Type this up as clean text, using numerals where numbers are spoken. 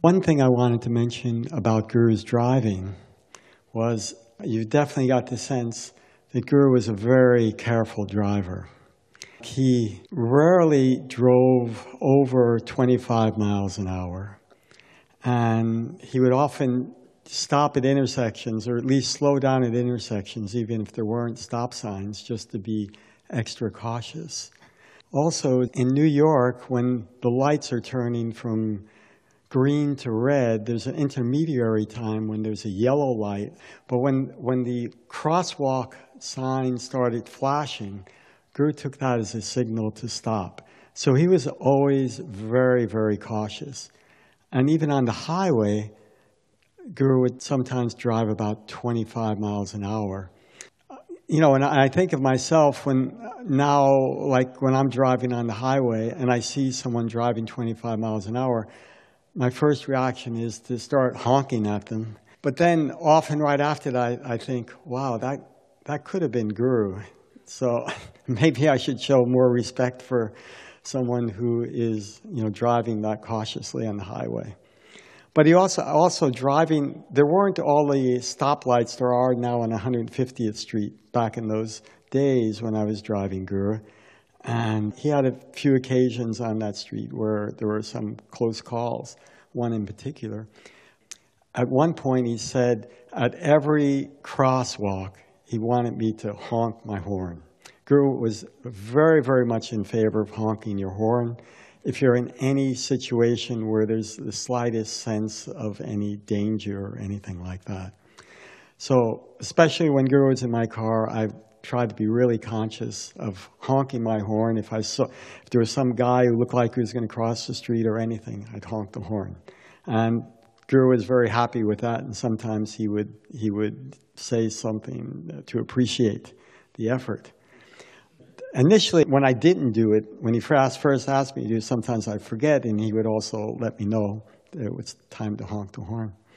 One thing I wanted to mention about Guru's driving was you definitely got the sense that Guru was a very careful driver. He rarely drove over 25 miles an hour, and he would often stop at intersections, or at least slow down at intersections, even if there weren't stop signs, just to be extra cautious. Also, in New York, when the lights are turning from green to red, there's an intermediary time when there's a yellow light. But when the crosswalk sign started flashing, Guru took that as a signal to stop. So he was always very, very cautious. And even on the highway, Guru would sometimes drive about 25 miles an hour. And I think of myself now, like when I'm driving on the highway and I see someone driving 25 miles an hour, my first reaction is to start honking at them. But then often right after that, I think, wow, that could have been Guru. So maybe I should show more respect for someone who is, driving that cautiously on the highway. But he also driving, there weren't all the stoplights there are now on 150th Street back in those days when I was driving Guru. And he had a few occasions on that street where there were some close calls, one in particular. At one point he said, at every crosswalk, he wanted me to honk my horn. Guru was very, very much in favor of honking your horn if you're in any situation where there's the slightest sense of any danger or anything like that. So especially when Guru was in my car, I tried to be really conscious of honking my horn. If there was some guy who looked like he was going to cross the street or anything, I'd honk the horn. And Guru was very happy with that, and sometimes he would say something to appreciate the effort. Initially, when I didn't do it, when he first asked me to do it, sometimes I'd forget, and he would also let me know that it was time to honk the horn.